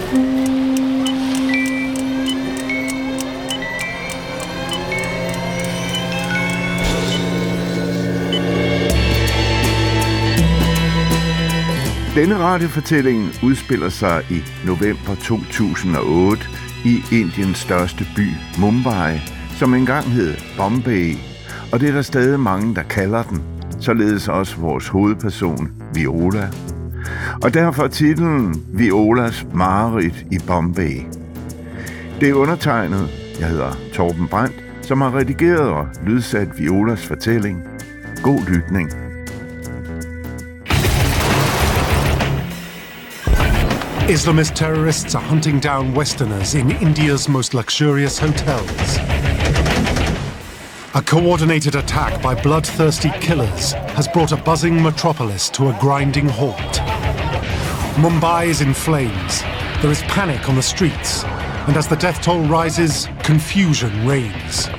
Denne radiofortælling udspiller sig i november 2008 i Indiens største by, Mumbai, som engang hed Bombay, og det er der stadig mange, der kalder den, således også vores hovedperson, Viola. Og derfor titlen Violas mareridt i Bombay. Det er undertegnet, jeg hedder Torben Brandt, som har redigeret og lydsat Violas fortælling. God lytning. Islamist terrorists are hunting down Westerners in India's most luxurious hotels. A coordinated attack by bloodthirsty killers has brought a buzzing metropolis to a grinding halt. Mumbai is in flames. There is panic on the streets, and as the death toll rises, confusion reigns.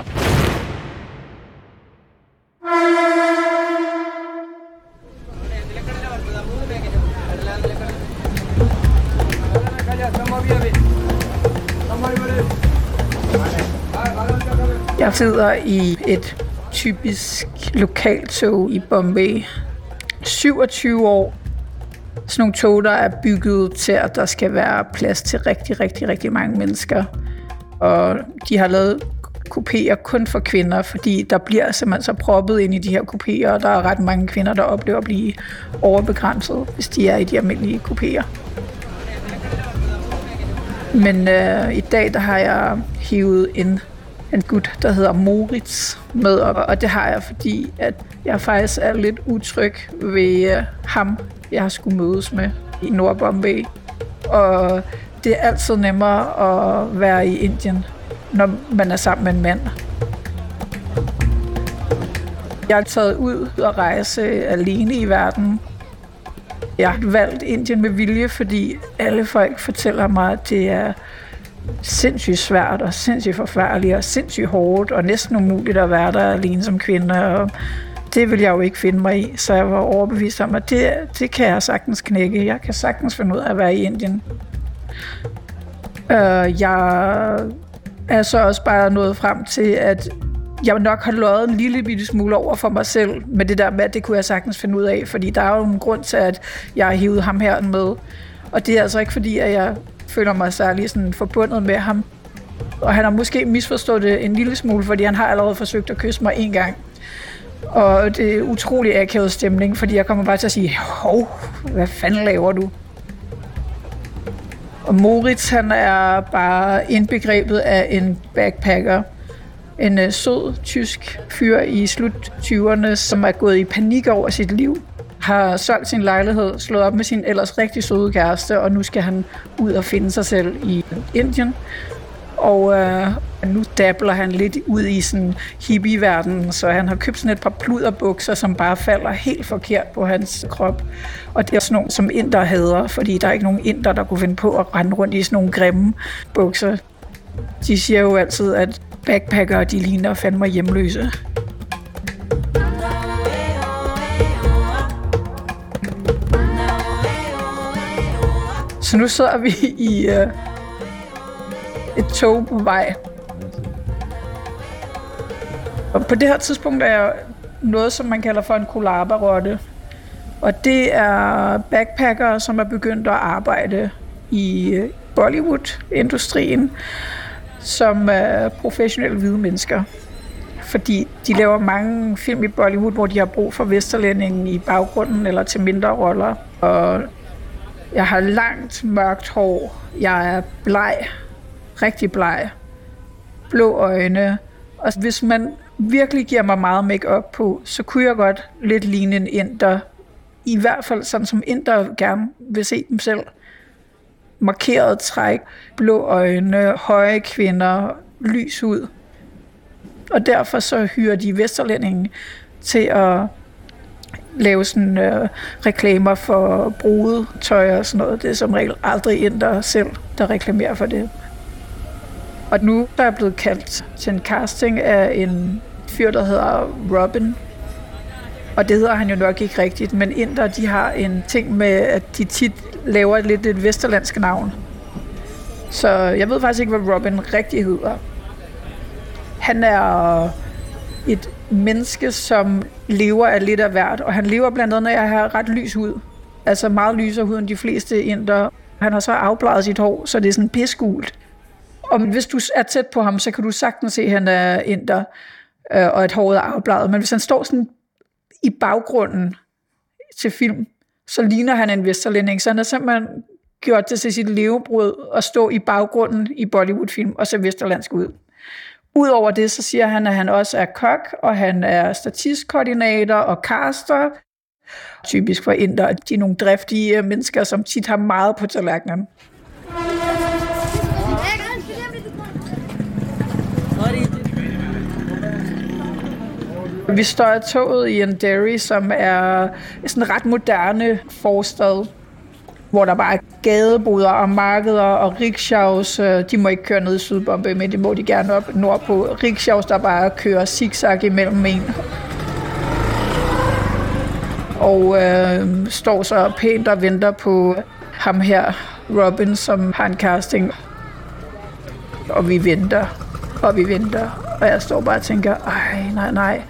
Jeg sidder i et typisk lokaltog i Bombay. 27 år. Sådan nogle tog, der er bygget til, at der skal være plads til rigtig mange mennesker. Og de har lavet kupéer kun for kvinder, fordi der bliver simpelthen så proppet ind i de her kupéer, og der er ret mange kvinder, der oplever at blive overbegrænset, hvis de er i de almindelige kupéer. Men i dag, der har jeg hivet en gut, der hedder Moritz, med op. Og det har jeg, fordi at jeg faktisk er lidt utryg ved ham, jeg har skulle mødes med i Nord-Bombay. Og det er altid nemmere at være i Indien, når man er sammen med en mand. Jeg er taget ud og rejse alene i verden. Jeg har valgt Indien med vilje, fordi alle folk fortæller mig, at det er sindssygt svært og sindssygt forfærdeligt og sindssygt hårdt og næsten umuligt at være der alene som kvinde. Og det vil jeg jo ikke finde mig i, så jeg var overbevist om, at det kan jeg sagtens knække. Jeg kan sagtens finde ud af at være i Indien. Jeg er så også bare nået frem til, at jeg nok har løjet en lille bitte smule over for mig selv med det der med, at det kunne jeg sagtens finde ud af, fordi der er jo en grund til, at jeg har hivet ham her med. Og det er altså ikke fordi, at jeg føler mig særlig sådan forbundet med ham. Og han har måske misforstået det en lille smule, fordi han har allerede forsøgt at kysse mig en gang. Og det er utrolig akavet stemning, fordi jeg kommer bare til at sige, hov, hvad fanden laver du? Og Moritz, han er bare indbegrebet af en backpacker. En sød tysk fyr i slut 20'erne, som er gået i panik over sit liv, har solgt sin lejlighed, slået op med sin ellers rigtig søde kæreste, og nu skal han ud og finde sig selv i Indien. Og nu dabler han lidt ud i sådan hippie-verdenen, så han har købt sådan et par pluderbukser, som bare falder helt forkert på hans krop. Og det er sådan nogle, som inder hader, fordi der er ikke nogen inder, der kunne finde på at rende rundt i sådan nogle grimme bukser. De siger jo altid, at backpackere, de ligner fandme hjemløse. Så nu sidder vi i et tog på vej. Og på det her tidspunkt er jeg noget, som man kalder for en kolarberotte. Og det er backpackere, som er begyndt at arbejde i Bollywood-industrien som professionelle hvide mennesker. Fordi de laver mange film i Bollywood, hvor de har brug for vesterlændingen i baggrunden eller til mindre roller. Og jeg har langt, mørkt hår. Jeg er bleg. Rigtig bleg. Blå øjne. Og hvis man virkelig giver mig meget make-up på, så kunne jeg godt lidt ligne en inder. I hvert fald sådan, som inder gerne vil se dem selv. Markeret træk, blå øjne, høje kvinder, lys ud. Og derfor så hyrer de vesterlændingen til at lave sådan reklamer for brudetøj og sådan noget. Det er som regel aldrig inder selv, der reklamerer for det. Og nu er jeg blevet kaldt til en casting af en fyr, der hedder Robin. Og det hedder han jo nok ikke rigtigt, men inder, de har en ting med, at de tit laver lidt et vesterlandsk navn. Så jeg ved faktisk ikke, hvad Robin rigtig hedder. Han er et menneske, som lever af lidt af hvert, og han lever blandt andet, når jeg har ret lys hud. Altså meget lysere hud end de fleste inder. Han har så afbladet sit hår, så det er sådan pissegult. Og hvis du er tæt på ham, så kan du sagtens se, at han er inder, og at håret er afbladet. Men hvis han står sådan i baggrunden til film, så ligner han en vesterlænding. Så han har simpelthen gjort det til sit levebrød at stå i baggrunden i Bollywood-film og se vesterlandsk ud. Udover det, så siger han, at han også er kok, og han er statistkoordinator og caster. Typisk for inder, de er nogle driftige mennesker, som tit har meget på tallerkenen. Vi står af toget i Andheri, som er sådan en ret moderne forstad, hvor der bare er gadeboder og markeder og rickshaws. De må ikke køre ned i Sydbombay, men det må de gerne op nordpå. Rickshaws, der bare kører zigzag imellem en. Og står så pænt og venter på ham her, Robin, som har en casting. Og vi venter, og vi venter. Og jeg står bare og tænker, nej.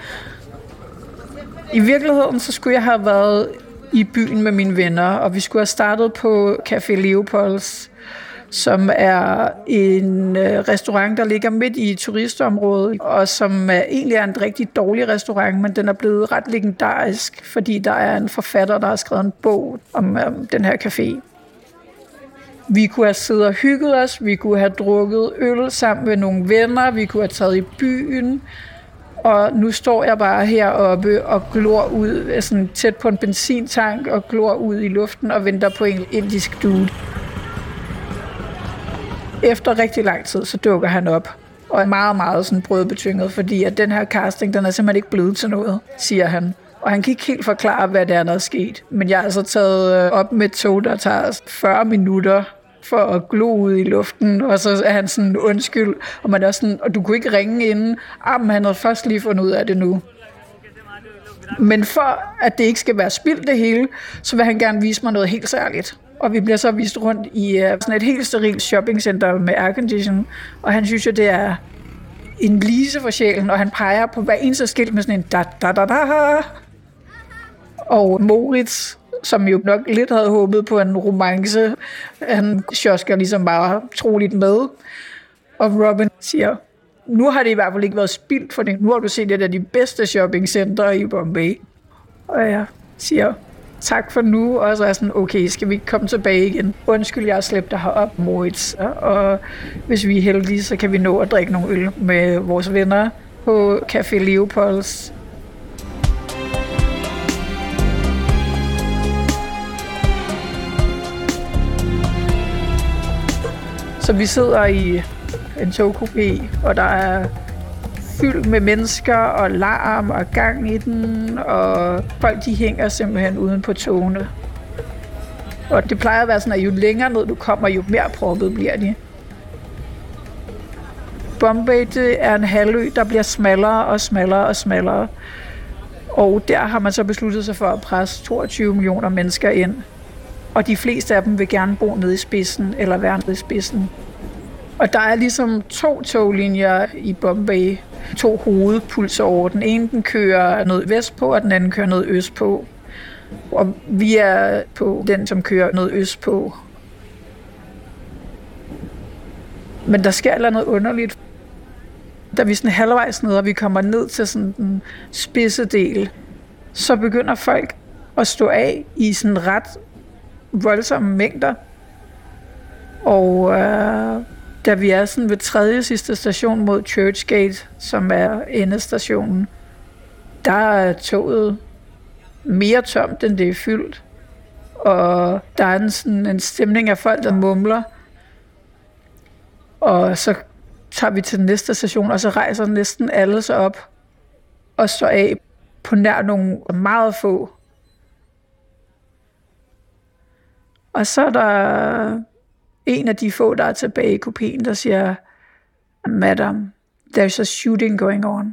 I virkeligheden, så skulle jeg have været i byen med mine venner, og vi skulle have startet på Café Leopolds, som er en restaurant, der ligger midt i turistområdet, og som egentlig er en rigtig dårlig restaurant, men den er blevet ret legendarisk, fordi der er en forfatter, der har skrevet en bog om den her café. Vi kunne have siddet og hygget os, vi kunne have drukket øl sammen med nogle venner, vi kunne have taget i byen, og nu står jeg bare heroppe og glor ud, sådan tæt på en benzintank, og glor ud i luften og venter på en indisk dude. Efter rigtig lang tid, så dukker han op, og er meget, meget sådan brødbetynget, fordi at den her casting, den er simpelthen ikke blevet til noget, siger han. Og han kan ikke helt forklare, hvad det er, der er sket. Men jeg har altså taget op med et tog, der tager 40 minutter for at glo ud i luften, og så er han sådan undskyld, og man er sådan, og du kunne ikke ringe inden, men han har først lige fundet ud af det nu. Men for at det ikke skal være spildt det hele, så vil han gerne vise mig noget helt særligt. Og vi bliver så vist rundt i sådan et helt sterilt shoppingcenter med aircondition, og han synes jo, det er en lise for sjælen, og han peger på hver eneste skilt med sådan en da-da-da-da. Og Moritz, som jo nok lidt havde håbet på en romance, han sjosker ligesom bare troligt med. Og Robin siger, nu har det i hvert fald ikke været spildt, for nu har du set et af de bedste shoppingcentre i Bombay. Og jeg siger, tak for nu, og så er sådan, okay, skal vi komme tilbage igen? Undskyld, jeg har slæbt dig herop, Moritz. Og hvis vi er heldige, så kan vi nå at drikke nogle øl med vores venner på Café Leopolds. Så vi sidder i en togkupé, og der er fyldt med mennesker og larm og gang i den, og folk de hænger simpelthen uden på togene. Og det plejer at være sådan, at jo længere ned du kommer, jo mere proppet bliver de. Bombay, det er en halvø, der bliver smallere og smallere og smallere. Og der har man så besluttet sig for at presse 22 millioner mennesker ind. Og de fleste af dem vil gerne bo nede i spidsen, eller være nede i spidsen. Og der er ligesom 2 toglinjer i Bombay, 2 hovedpulsårer. Den ene den kører noget vestpå, og den anden kører noget østpå. Og vi er på den, som kører noget østpå. Men der sker noget underligt. Da vi er sådan halvvejs ned, og vi kommer ned til sådan en spidse del, så begynder folk at stå af i sådan ret voldsomme mængder. Og da vi er sådan ved 3. sidste station mod Churchgate, som er endestationen, der er toget mere tomt, end det er fyldt. Og der er sådan en stemning af folk, der mumler. Og så tager vi til den næste station, og så rejser næsten alle sig op og står af på nær nogle meget få. Og så er der en af de få, der er tilbage i kupéen, der siger, Madam, there's a shooting going on.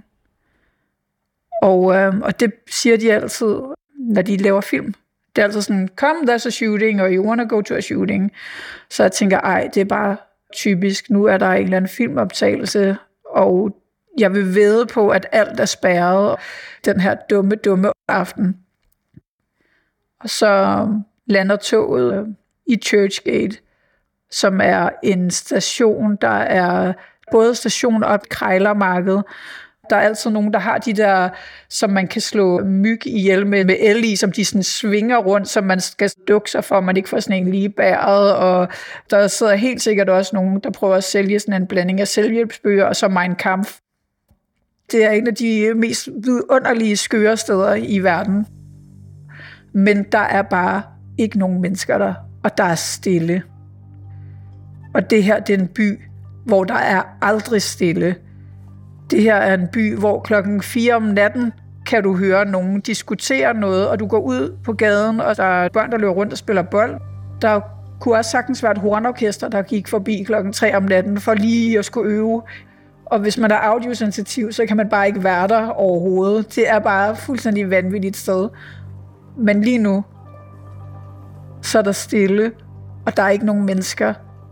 Og det siger de altid, når de laver film. Det er altid sådan, come, there's a shooting, or you wanna go to a shooting. Så jeg tænker, det er bare typisk, nu er der en eller anden filmoptagelse, og jeg vil vædde på, at alt er spærret den her dumme aften. Og så lander toget i Churchgate, som er en station, der er både station og krejlermarked. Der er altid nogen, der har de der, som man kan slå myg ihjel med el i, som de sådan svinger rundt, som man skal dukke sig for, man ikke får sådan en lige bæret. Og der sidder helt sikkert også nogen, der prøver at sælge sådan en blanding af selvhjælpsbøger og så Mein Kampf. Det er en af de mest vidunderlige skøre steder i verden. Men der er bare ikke nogen mennesker der, og der er stille. Og det her, det er en by, hvor der er aldrig stille. Det her er en by, hvor 4:00 om natten kan du høre nogen diskutere noget, og du går ud på gaden, og der er børn, der løber rundt og spiller bold. Der kunne også sagtens være et hornorkester, der gik forbi 3:00 om natten for lige at skulle øve. Og hvis man er audiosensitiv, så kan man bare ikke være der overhovedet. Det er bare fuldstændig vanvittigt sted. Men lige nu, så er der stille, og der er ikke nogen mennesker.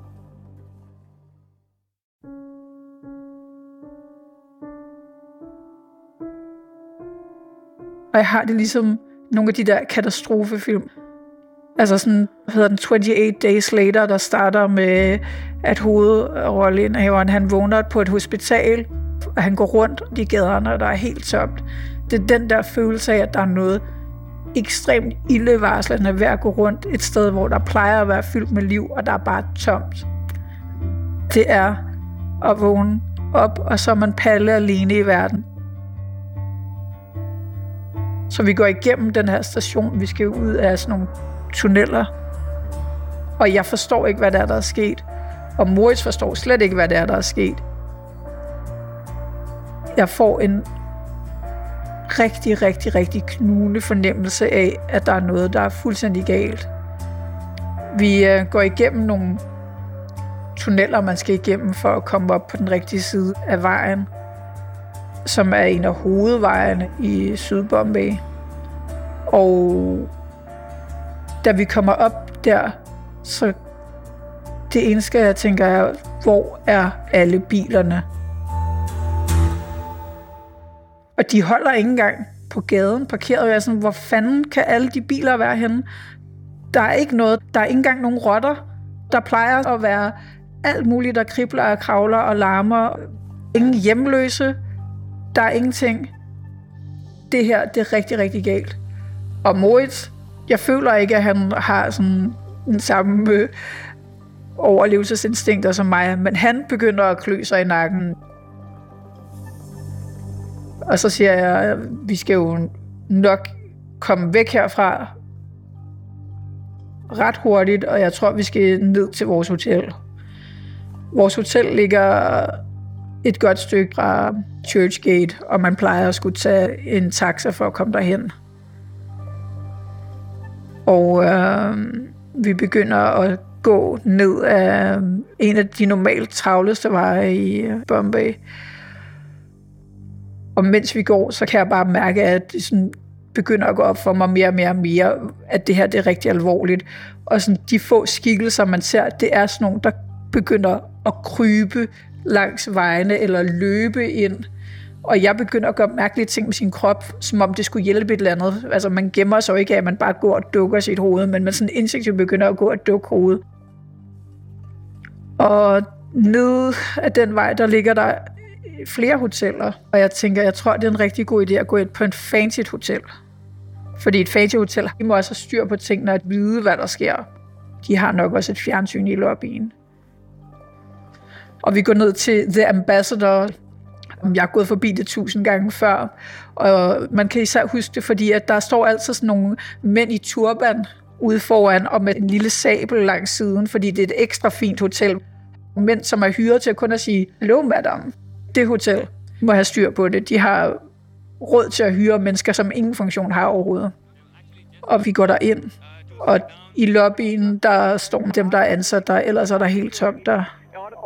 Og jeg har det ligesom nogle af de der katastrofefilm. Altså sådan, hvad hedder den, 28 Days Later, der starter med, at hovedrolleindhaveren, han vågner på et hospital, og han går rundt i gaderne, og der er helt tomt. Det er den der følelse af, at der er noget ekstremt ildevarslende ved at gå rundt et sted, hvor der plejer at være fyldt med liv, og der er bare tomt. Det er at vågne op, og så er man palle alene i verden. Så vi går igennem den her station, vi skal ud af sådan nogle tunneller, og jeg forstår ikke, hvad der er sket, og Moritz forstår slet ikke, hvad der er sket. Jeg får en rigtig knugende fornemmelse af, at der er noget, der er fuldstændig galt. Vi går igennem nogle tunneller, man skal igennem for at komme op på den rigtige side af vejen, som er en af hovedvejene i Sydbombay. Og da vi kommer op der, så det eneste, jeg tænker er, hvor er alle bilerne? Og de holder ikke engang på gaden, parkeret. Jeg er sådan, hvor fanden kan alle de biler være henne? Der er ikke noget, der er ikke engang nogen rotter. Der plejer at være alt muligt, der kribler og kravler og larmer. Ingen hjemløse. Der er ingenting. Det her, det er rigtig galt. Og Moritz, jeg føler ikke, at han har sådan den samme overlevelsesinstinkter som mig, men han begynder at klø sig i nakken. Og så siger jeg, at vi skal jo nok komme væk herfra ret hurtigt, og jeg tror, vi skal ned til vores hotel. Vores hotel ligger et godt stykke fra Churchgate, og man plejer at skulle tage en taxa for at komme derhen. Og vi begynder at gå ned af en af de normalt travleste veje i Bombay. Og mens vi går, så kan jeg bare mærke, at det sådan begynder at gå op for mig mere, at det her det er rigtig alvorligt. Og sådan, de få skikkelser, man ser, det er sådan nogle, der begynder at krybe langs vejene eller løbe ind. Og jeg begynder at gøre mærkelige ting med sin krop, som om det skulle hjælpe et eller andet. Altså man gemmer sig ikke af, at man bare går og dukker sit hoved, men man sådan instinktivt begynder at gå og dukke hovedet. Og nede af den vej, der ligger der flere hoteller, og jeg tænker, jeg tror, det er en rigtig god idé at gå ind på en fancy hotel. Fordi et fancy hotel, de må også have styr på tingene og at vide, hvad der sker. De har nok også et fjernsyn i lobbyen. Og vi går ned til The Ambassador. Jeg har gået forbi det 1000 gange før, og man kan især huske det, fordi at der står altid sådan nogle mænd i turban ude foran og med en lille sabel langs siden, fordi det er et ekstra fint hotel. Mænd, som er hyret til kun at sige, hallo madame, det hotel må have styr på det. De har råd til at hyre mennesker, som ingen funktion har overhovedet. Og vi går der ind, og i lobbyen, der står dem, der er ansat der, ellers er der helt tomt der.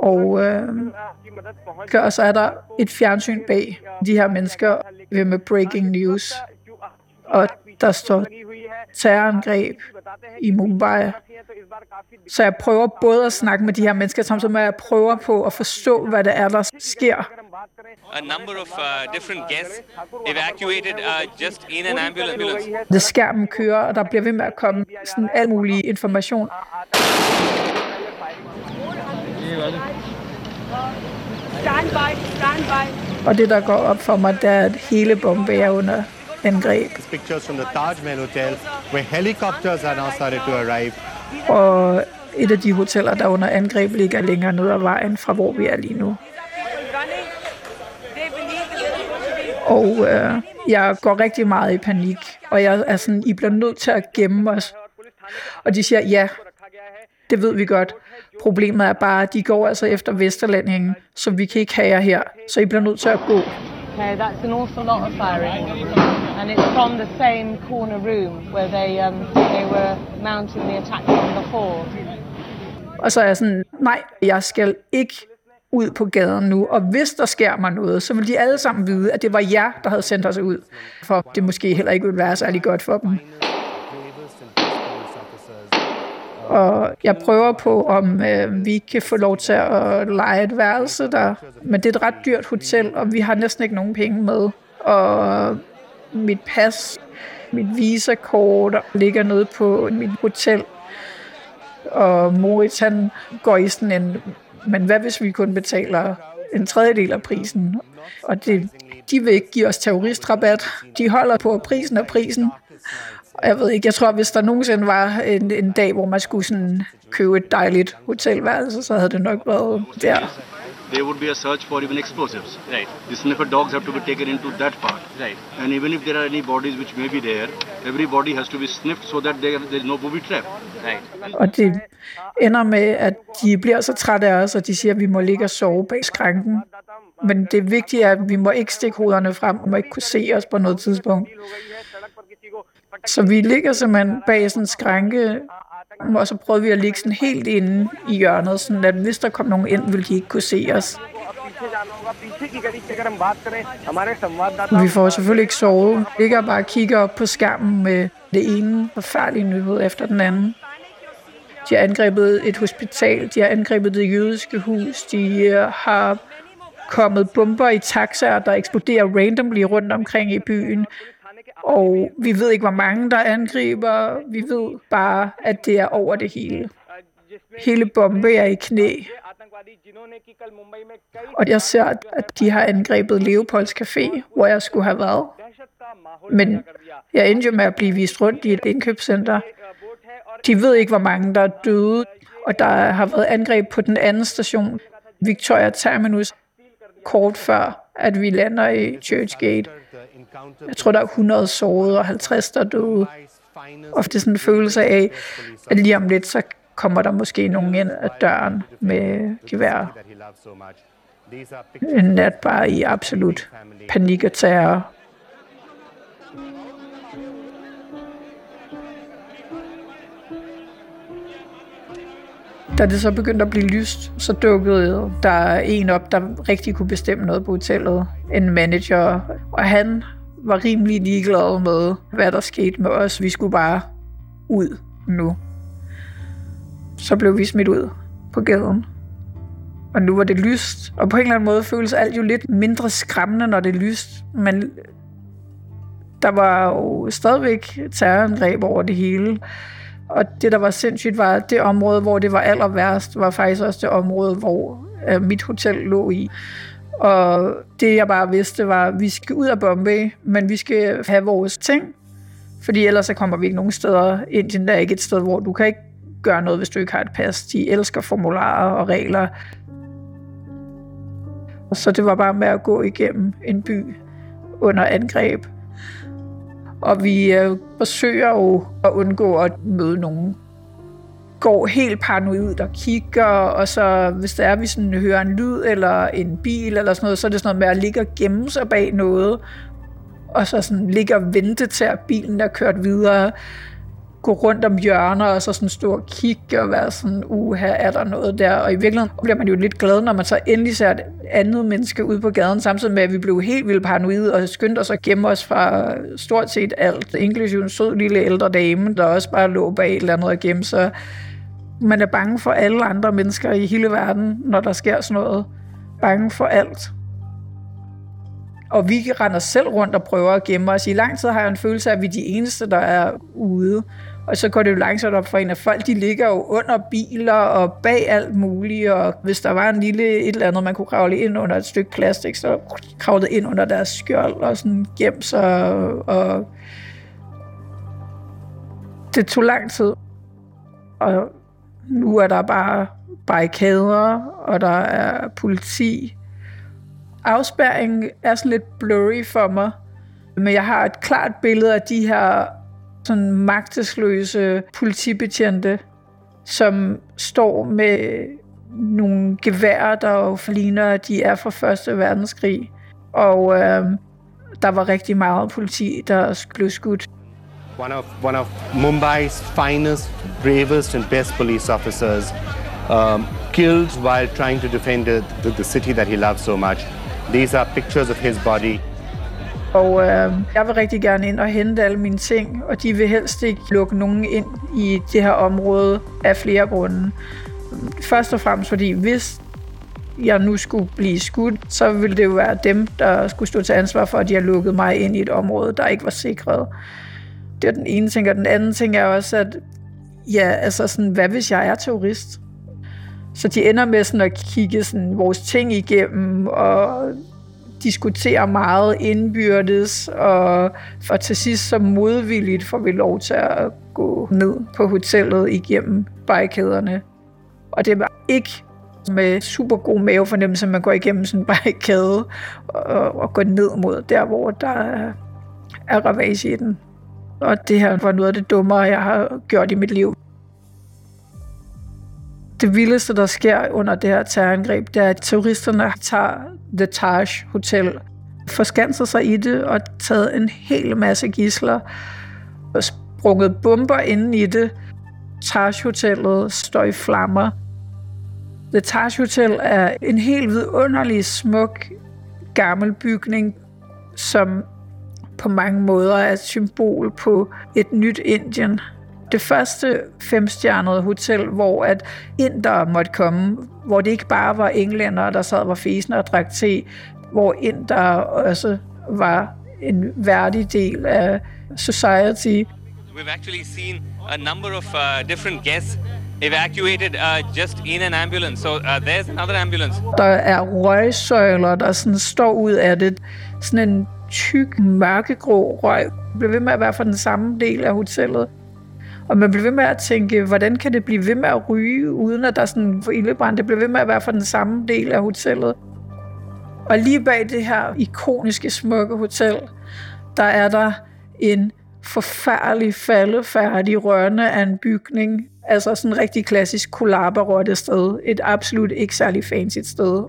Og så er der et fjernsyn bag de her mennesker med breaking news. Og der står terrorangreb i Mumbai. Så jeg prøver både at snakke med de her mennesker, samtidig med at jeg prøver på at forstå, hvad det er, der sker. A number of different guests evacuated just in an ambulance. Det skærmen kører, og der bliver ved med at komme sådan al mulig information. Stand by. Og det, der går op for mig, det er, at hele Bombay er under angreb. Pictures from the Taj Mahal Hotel, where helicopters are now started to arrive. Og et af de hoteller, der er under angreb, ligger længere ned ad vejen fra, hvor vi er lige nu. Og jeg går rigtig meget i panik, og jeg er sådan, I bliver nødt til at gemme os. Og de siger, ja, det ved vi godt. Problemet er bare, at de går altså efter Vesterlændingen, så vi kan ikke have jer her, så I bliver nødt til at gå. Okay, that's an awful lot of firing, and it's from the same corner room where they were mounting the attack from before. Og så er jeg sådan, nej, jeg skal ikke ud på gaden nu, og hvis der sker mig noget, så vil de alle sammen vide, at det var jer, der havde sendt os ud, for det måske heller ikke ville være særlig godt for dem. Og jeg prøver på, om vi kan få lov til at leje et værelse der, men det er et ret dyrt hotel, og vi har næsten ikke nogen penge med. Og mit pas, mit visakort ligger nede på mit hotel, og Moritz, han går i sådan en, men hvad hvis vi kun betaler en tredjedel af prisen? Og de vil ikke give os terroristrabat. De holder på prisen og prisen. Og jeg ved ikke, jeg tror, hvis der nogensinde var en dag, hvor man skulle sådan købe et dejligt hotelværelse, så havde det nok været der. There would be a search for even explosives. Right. The sniffer dogs have to be taken into that part. Right. And even if there are any bodies which may be there, every body has to be sniffed so that there is no booby trap. Right. Og det ender med, at de bliver så trætte af os, og de siger, at vi må ligge og sove bag skranken. Men det vigtige er, at vi må ikke stikke hovederne frem, og må ikke kunne se os på noget tidspunkt. Så vi ligger simpelthen bag sådan en skranke, og så prøvede vi at ligge sådan helt inde i hjørnet, sådan at hvis der kom nogen ind, ville de ikke kunne se os. Vi får selvfølgelig ikke sovet. Vi ligger bare og kigger op på skærmen med det ene forfærdelige nyhed efter den anden. De har angrebet et hospital, de har angrebet det jødiske hus, de har kommet bomber i taxaer, der eksploderer randomly rundt omkring i byen. Og vi ved ikke, hvor mange der angriber. Vi ved bare, at det er over det hele. Hele Bombay er i knæ. Og jeg ser, at de har angrebet Leopolds Café, hvor jeg skulle have været. Men jeg endte jo med at blive vist rundt i et indkøbscenter. De ved ikke, hvor mange der er døde. Og der har været angreb på den anden station, Victoria Terminus, kort før, at vi lander i Churchgate. Jeg tror, der er 100 sårede og 50, der er døde. Og det er sådan en følelse af, at lige om lidt, så kommer der måske nogen ind ad døren med gevær. En nat bare i absolut panik og terror. Da det så begyndte at blive lyst, så dukkede der en op, der rigtig kunne bestemme noget på hotellet. En manager, og han var rimelig ligeglad med, hvad der skete med os. Vi skulle bare ud nu. Så blev vi smidt ud på gaden. Og nu var det lyst. Og på en eller anden måde føles alt jo lidt mindre skræmmende, når det er lyst. Men der var jo stadigvæk terrorangreb over det hele. Og det, der var sindssygt, var det område, hvor det var aller værst, var faktisk også det område, hvor mit hotel lå i. Og det, jeg bare vidste, var, at vi skal ud af Bombay, men vi skal have vores ting. Fordi ellers så kommer vi ikke nogen steder. Indien er ikke et sted, hvor du kan ikke gøre noget, hvis du ikke har et pas. De elsker formularer og regler. Så det var bare med at gå igennem en by under angreb. Og vi forsøger jo at undgå at møde nogen. Går helt paranoid og kigger, og så hvis der er, vi sådan hører en lyd eller en bil eller sådan noget, så er det sådan noget med at ligge og gemme sig bag noget, og så sådan ligge og vente til, at bilen er kørt videre. gå rundt om hjørner og så sådan stå og kigge og være sådan, her er der noget der. Og i virkeligheden bliver man jo lidt glad, når man så endelig ser et andet menneske ude på gaden, samtidig med, at vi blev helt vildt paranoide og skyndte os at gemme os fra stort set alt. Inklusive en sød lille ældre dame, der også bare lå bag et eller andet og gemme sig. Man er bange for alle andre mennesker i hele verden, når der sker sådan noget. Bange for alt. Og vi render selv rundt og prøver at gemme os. I lang tid har jeg en følelse af, at vi er de eneste, der er ude. Og så går det jo langsomt op for en, at folk de ligger jo under biler og bag alt muligt. Og hvis der var en lille et eller andet, man kunne kravle ind under et stykke plastik, så kravlede ind under deres skjold og sådan gemme sig. Og det tog lang tid. Og nu er der bare barrikader, og der er politi. Afspærringen er sådan lidt blurry for mig, men jeg har et klart billede af de her sådan magtesløse politibetjente, som står med nogle geværer, der jo ligner, at de er fra 1. verdenskrig. Og der var rigtig meget politi, der blev skudt. One of Mumbai's finest, bravest and best police officers killed while trying to defend the city that he loves so much. These are pictures of his body. Og jeg vil rigtig gerne ind og hente alle mine ting, og de vil helst ikke lukke nogen ind i det her område af flere grunde. Først og fremmest fordi, hvis jeg nu skulle blive skudt, så ville det jo være dem, der skulle stå til ansvar for, at de har lukket mig ind i et område, der ikke var sikret. Det er den ene ting, og den anden ting er også, at hvad hvis jeg er terrorist? Så de ender med sådan at kigge sådan vores ting igennem og diskutere meget indbyrdes, og til sidst så modvilligt får vi lov til at gå ned på hotellet igennem barrikaderne. Og det var ikke med super god mavefornemmelse, at man går igennem sådan en barrikade og går ned mod der, hvor der er ravage i den. Og det her var noget af det dummere, jeg har gjort i mit liv. Det vildeste, der sker under det her terrorangreb, det er, at terroristerne tager The Taj Hotel, forskanser sig i det og taget en hel masse gidsler og sprunget bomber inde i det. Taj Hotellet står i flammer. The Taj Hotel er en helt vidunderlig, smuk, gammel bygning, som på mange måder er et symbol på et nyt Indien. Det første 5-stjernede hotel, hvor at indere måtte komme, hvor det ikke bare var englændere, der sad og var fæsende og drak te, hvor indere også var en værdig del af society. We've actually seen a number of different guests evacuated just in an ambulance. So there's another ambulance. Der er røgsøjler, der sådan står ud af det. Sådan en tyk, mørkegrå røg. Blev ved med at være fra den samme del af hotellet. Og man blev ved med at tænke, hvordan kan det blive ved med at ryge, uden at der er sådan for ildebrand. Det blev ved med at være fra den samme del af hotellet. Og lige bag det her ikoniske, smukke hotel, der er der en forfærdelig, faldefærdig rørende af en bygning. Altså sådan en rigtig klassisk kollaberrotte sted. Et absolut ikke særlig fancy sted.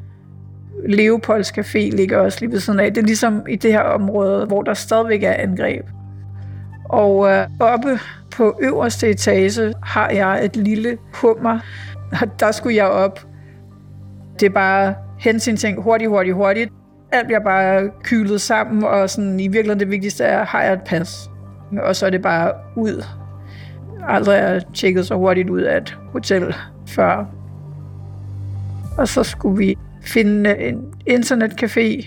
Leopolds Café ligger også lige ved siden af. Det er ligesom i det her område, hvor der stadigvæk er angreb. Og oppe på øverste etage har jeg et lille hummer, og der skulle jeg op. Det er bare hente sine ting hurtigt. Alt bliver bare kylet sammen, og sådan, i virkeligheden det vigtigste er, har jeg et pas? Og så er det bare ud. Aldrig har jeg tjekket så hurtigt ud af et hotel før. Og så skulle vi finde en internetcafé,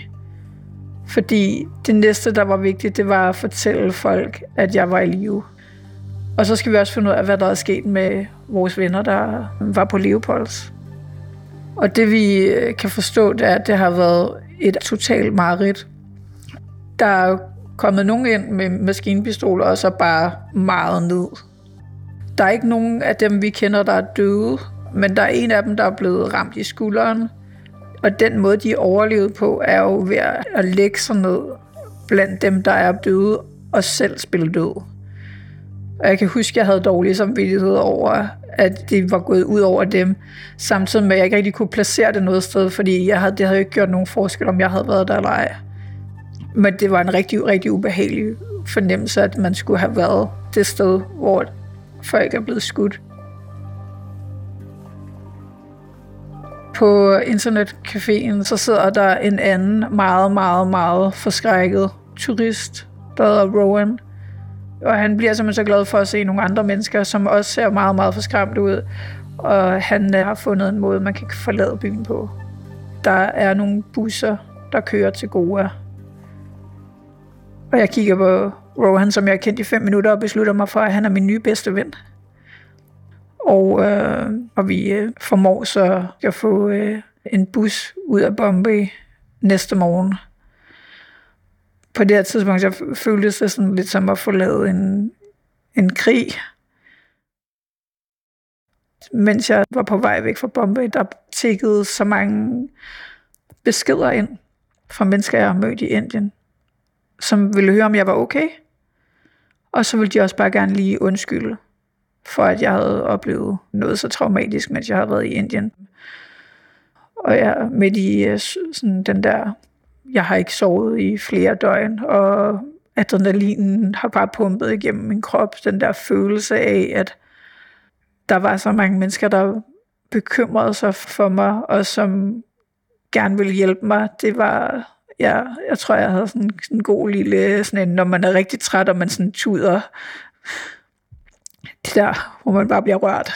fordi det næste, der var vigtigt, det var at fortælle folk, at jeg var i live. Og så skal vi også finde ud af, hvad der er sket med vores venner, der var på Leopolds. Og det vi kan forstå, det er, at det har været et totalt mareridt. Der er kommet nogen ind med maskinpistoler, og så bare meget ned. Der er ikke nogen af dem, vi kender, der er døde, men der er en af dem, der er blevet ramt i skulderen. Og den måde, de overlevede på, er jo ved at lægge sig ned blandt dem, der er døde, og selv spille død. Og jeg kan huske, at jeg havde dårlig samvittighed over, at det var gået ud over dem, samtidig med, at jeg ikke rigtig kunne placere det noget sted, fordi det havde jo ikke gjort nogen forskel, om jeg havde været der eller ej. Men det var en rigtig, rigtig ubehagelig fornemmelse, at man skulle have været det sted, hvor folk er blevet skudt. På internetcaféen så sidder der en anden meget, meget, meget forskrækket turist, der hedder Rowan. Og han bliver simpelthen så glad for at se nogle andre mennesker, som også ser meget, meget forskræmt ud. Og han har fundet en måde, man kan forlade byen på. Der er nogle busser, der kører til Goa. Og jeg kigger på Rowan, som jeg har kendt i 5 minutter, og beslutter mig for, at han er min nye bedste ven. Og vi formår så at få en bus ud af Bombay næste morgen. På det her tidspunkt så føltes det sådan lidt som at få lavet en krig. Mens jeg var på vej væk fra Bombay, der tikkede så mange beskeder ind fra mennesker, jeg har mødt i Indien, som ville høre, om jeg var okay. Og så ville de også bare gerne lige undskylde for, at jeg havde oplevet noget så traumatisk, mens jeg havde været i Indien. Og jeg midt i sådan den der, jeg har ikke sovet i flere døgn, og adrenalinen har bare pumpet igennem min krop. Den der følelse af, at der var så mange mennesker, der bekymrede sig for mig, og som gerne ville hjælpe mig. Det var, jeg tror, jeg havde sådan en god lille, sådan en, når man er rigtig træt, og man sådan tuder. Det der, hvor man bare bliver rørt.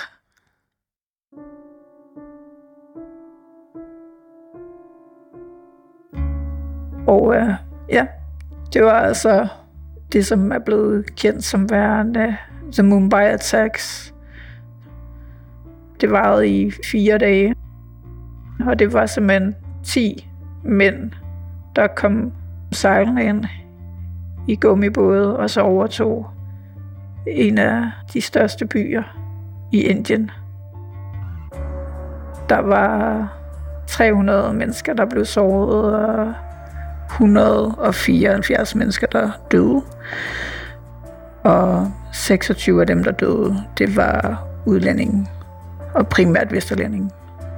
Og det var altså det, som er blevet kendt som værende The Mumbai Attacks. Det varede i 4 dage, og det var simpelthen 10 mænd, der kom sejlende ind i gummibåde og så overtog en af de største byer i Indien. Der var 300 mennesker, der blev såret, og 174 mennesker, der døde. Og 26 af dem, der døde, det var udlændinge, og primært vesterlændinge.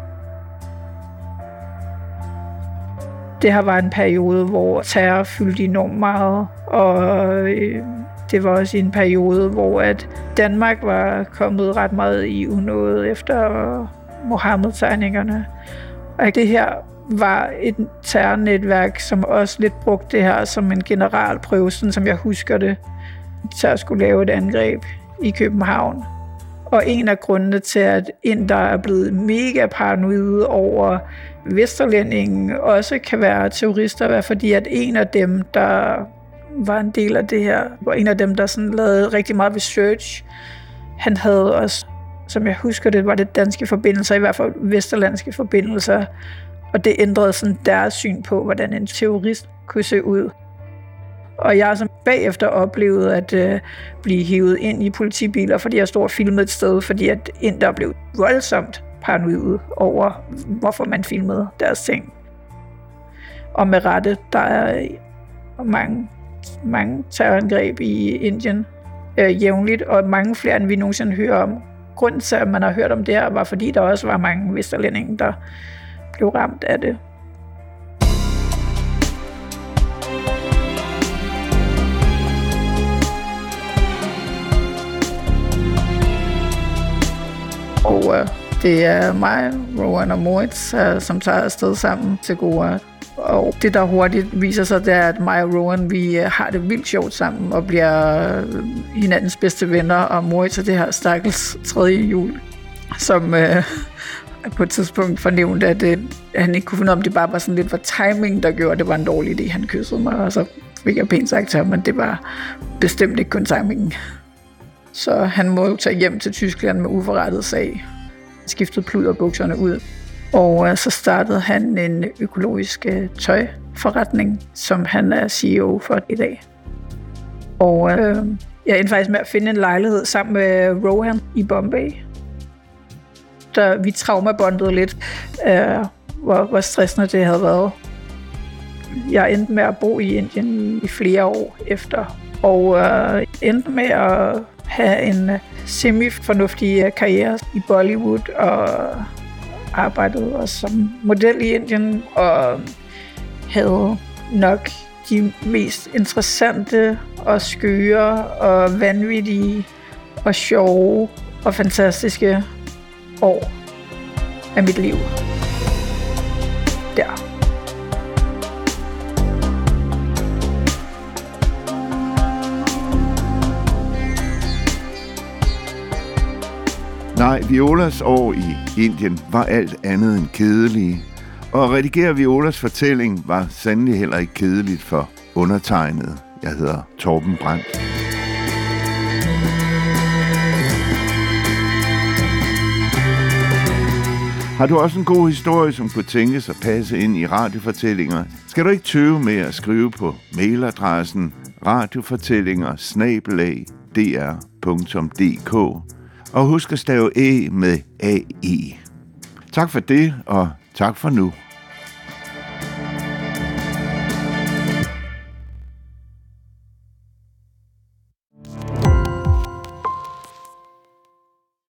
Det her var en periode, hvor terror fyldte enormt meget, og det var også en periode, hvor at Danmark var kommet ret meget i unåde efter Mohammed-tegningerne. Og det her var et terrornetværk, som også lidt brugte det her som en generalprøve, sådan som jeg husker det, til at skulle lave et angreb i København. Og en af grundene til, at indere er blevet mega paranoide over vesterlændingen, også kan være terrorister, var fordi at en af dem, der var en del af det her, var en af dem, der sådan lavede rigtig meget research. Han havde også, som jeg husker det, var det danske forbindelser, i hvert fald vesterlandske forbindelser. Og det ændrede sådan deres syn på, hvordan en terrorist kunne se ud. Og jeg har så bagefter oplevet at blive hivet ind i politibiler, fordi jeg stod og filmede et sted, fordi at indere blev voldsomt paranoide over, hvorfor man filmede deres ting. Og med rette, der er mange terrorangreb i Indien jævnligt, og mange flere, end vi nogensinde hører om. Grunden til, at man har hørt om det her, var fordi der også var mange vesterlændinge, der blev ramt af det. Og det er mig, Rowan og Moritz, som tager afsted sammen til Goa. Og det, der hurtigt viser sig, det er, at mig og Rowan, vi har det vildt sjovt sammen og bliver hinandens bedste venner. Og Moritz er det her stakkels 3. jul, som på et tidspunkt fornævnte, at han ikke kunne finde om det bare var sådan lidt for timing, der gjorde, at det var en dårlig idé. Han kyssede mig, og så fik jeg pænt sagt til ham, men det var bestemt ikke kun timingen. Så han må jo tage hjem til Tyskland med uforrettet sag. Skiftede pluderbukserne ud. Og så startede han en økologisk tøjforretning, som han er CEO for i dag. Og jeg endte faktisk med at finde en lejlighed sammen med Rohan i Bombay. Der vi traumabondede lidt, hvor stressende det havde været. Jeg endte med at bo i Indien i flere år efter, og endte med at have en semi-fornuftig karriere i Bollywood, og arbejdede også som model i Indien, og havde nok de mest interessante og skøre og vanvittige og sjove og fantastiske år af mit liv. Der. Nej, Violas år i Indien var alt andet end kedelige, og at redigere Violas fortælling var sandelig heller ikke kedeligt for undertegnet. Jeg hedder Torben Brandt. Har du også en god historie, som kunne tænkes at passe ind i radiofortællinger, skal du ikke tøve med at skrive på mailadressen radiofortællinger@dr.dk og husk at stave æ med AE. Tak for det, og tak for nu.